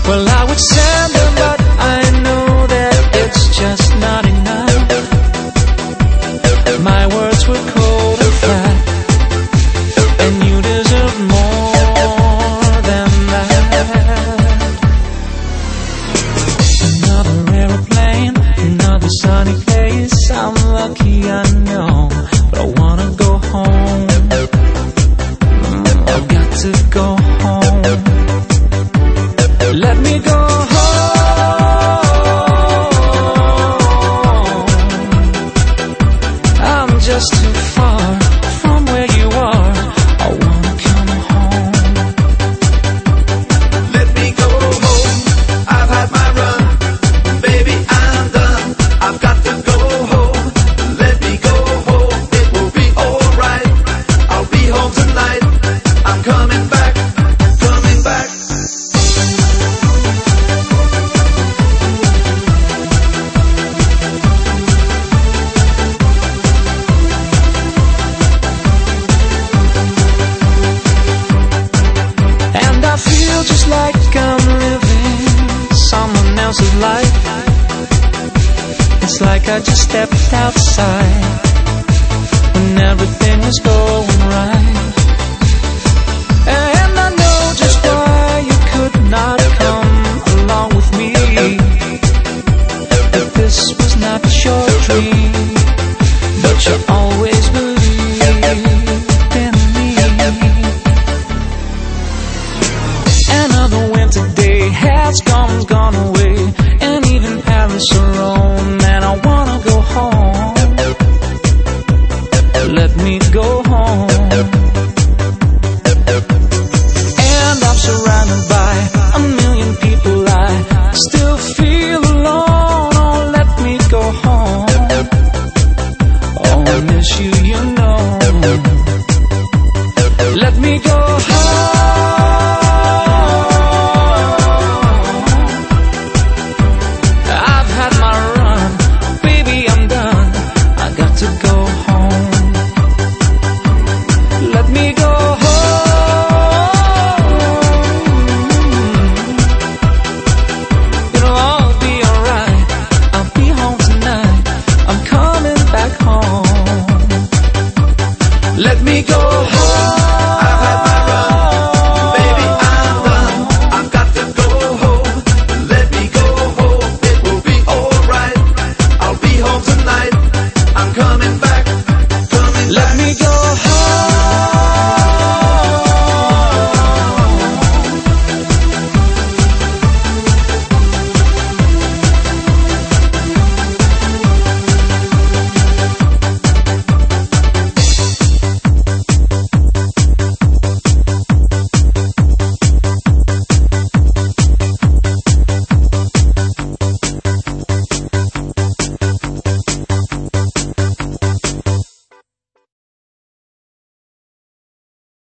Well, I would send them, but I know that it's just not enough. My words were cold and flat, and you deserve more than that. Another aeroplane, another sunny place. I'm lucky, I know, but I wanna go home. I've got to go home. Let me go home. I'm just too far from where you are. I wanna come home. Let me go home. I've had my run. Baby, I'm done. I've got to go home. Let me go home. It will be alright. I'll be home tonight. I'm coming back. Coming back. And I feel just like I'm living someone else's life. It's like I just stepped outside when everything was going right. And I know just why you could not come along with me. That this was not your dream, but you always believed in me. Another winter day has gone away, and even Paris or Rome, and I wanna go